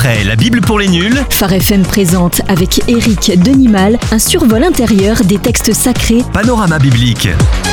Après la Bible pour les nuls, Phare FM présente avec Éric Denimal un survol intérieur des textes sacrés. Panorama biblique.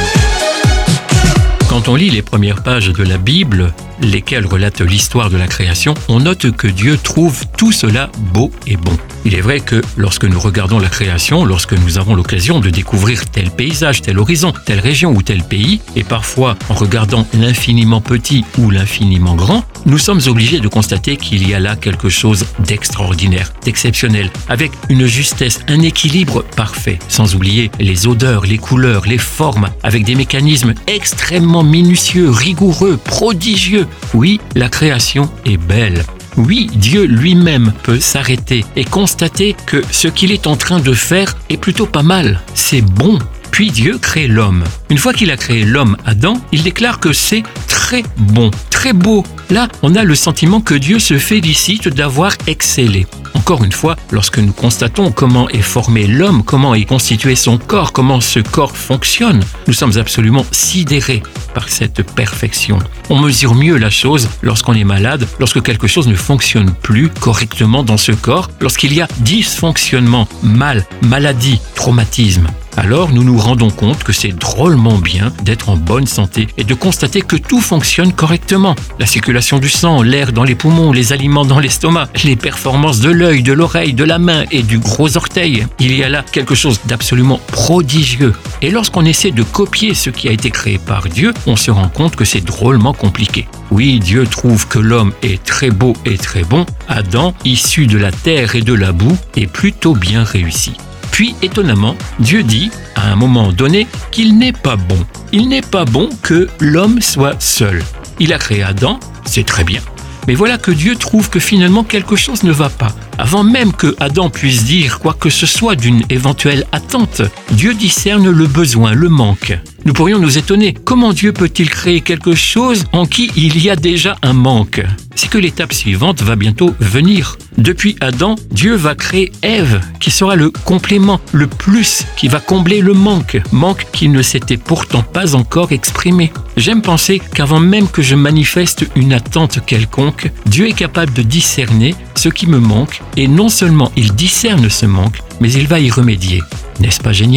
Quand on lit les premières pages de la Bible, lesquelles relatent l'histoire de la création, on note que Dieu trouve tout cela beau et bon. Il est vrai que lorsque nous regardons la création, lorsque nous avons l'occasion de découvrir tel paysage, tel horizon, telle région ou tel pays, et parfois en regardant l'infiniment petit ou l'infiniment grand, nous sommes obligés de constater qu'il y a là quelque chose d'extraordinaire, d'exceptionnel, avec une justesse, un équilibre parfait, sans oublier les odeurs, les couleurs, les formes, avec des mécanismes extrêmement minutieux, rigoureux, prodigieux. Oui, la création est belle. Oui, Dieu lui-même peut s'arrêter et constater que ce qu'il est en train de faire est plutôt pas mal. C'est bon. Puis Dieu crée l'homme. Une fois qu'il a créé l'homme, Adam, il déclare que c'est très bon, très beau. Là, on a le sentiment que Dieu se félicite d'avoir excellé. Encore une fois, lorsque nous constatons comment est formé l'homme, comment est constitué son corps, comment ce corps fonctionne, nous sommes absolument sidérés par cette perfection. On mesure mieux la chose lorsqu'on est malade, lorsque quelque chose ne fonctionne plus correctement dans ce corps, lorsqu'il y a dysfonctionnement, mal, maladie, traumatisme. Alors nous nous rendons compte que c'est drôlement bien d'être en bonne santé et de constater que tout fonctionne correctement. La circulation du sang, l'air dans les poumons, les aliments dans l'estomac, les performances de l'œil, de l'oreille, de la main et du gros orteil. Il y a là quelque chose d'absolument prodigieux. Et lorsqu'on essaie de copier ce qui a été créé par Dieu, on se rend compte que c'est drôlement compliqué. Oui, Dieu trouve que l'homme est très beau et très bon. Adam, issu de la terre et de la boue, est plutôt bien réussi. Puis, étonnamment, Dieu dit, à un moment donné, qu'il n'est pas bon. Il n'est pas bon que l'homme soit seul. Il a créé Adam, c'est très bien. Mais voilà que Dieu trouve que finalement quelque chose ne va pas. Avant même que Adam puisse dire quoi que ce soit d'une éventuelle attente, Dieu discerne le besoin, le manque. Nous pourrions nous étonner, comment Dieu peut-il créer quelque chose en qui il y a déjà un manque ? C'est que l'étape suivante va bientôt venir. Depuis Adam, Dieu va créer Ève, qui sera le complément, le plus, qui va combler le manque qui ne s'était pourtant pas encore exprimé. J'aime penser qu'avant même que je manifeste une attente quelconque, Dieu est capable de discerner ce qui me manque, et non seulement il discerne ce manque, mais il va y remédier. N'est-ce pas génial ?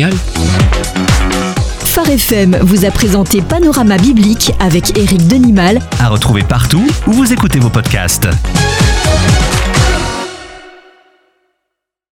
Phare FM vous a présenté Panorama biblique avec Éric Denimal. À retrouver partout où vous écoutez vos podcasts.